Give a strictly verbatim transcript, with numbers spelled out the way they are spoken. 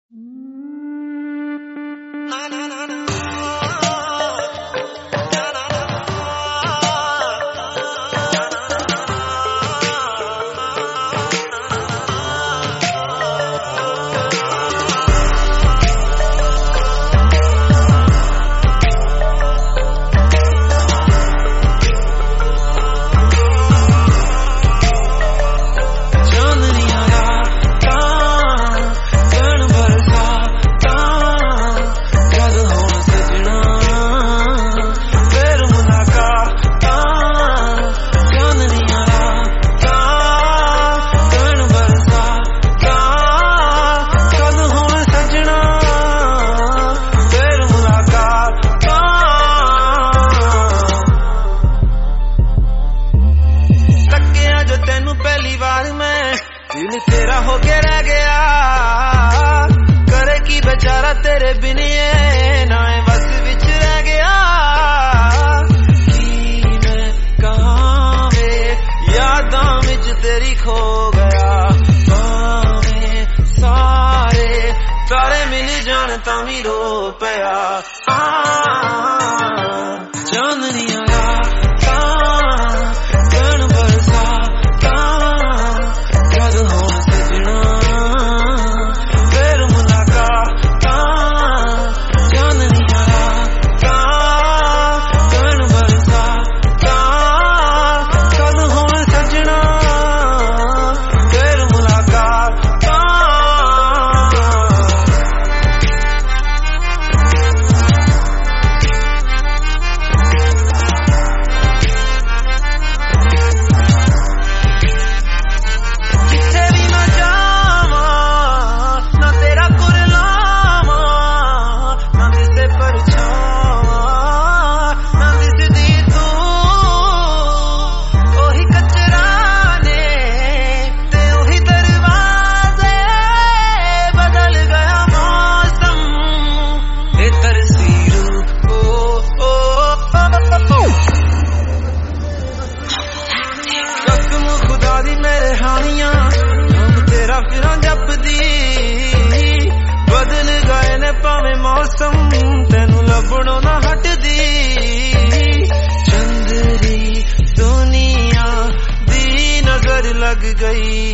Na na na na. दिल तेरा होके रह गया, करे की बेचारा तेरे बिन ये ना बस विच रह गया। की मैं कहां वे यादां विच तेरी खो गया, भावें सारे तारे मिल जान तां वी रो पिया। चांदनी आया मेरे हानियां हम तेरा फिरां जपदी, बदल गए ने भावें मौसम तेनू लभणों ना हटदी। चंदरी दुनिया दी नजर लग गई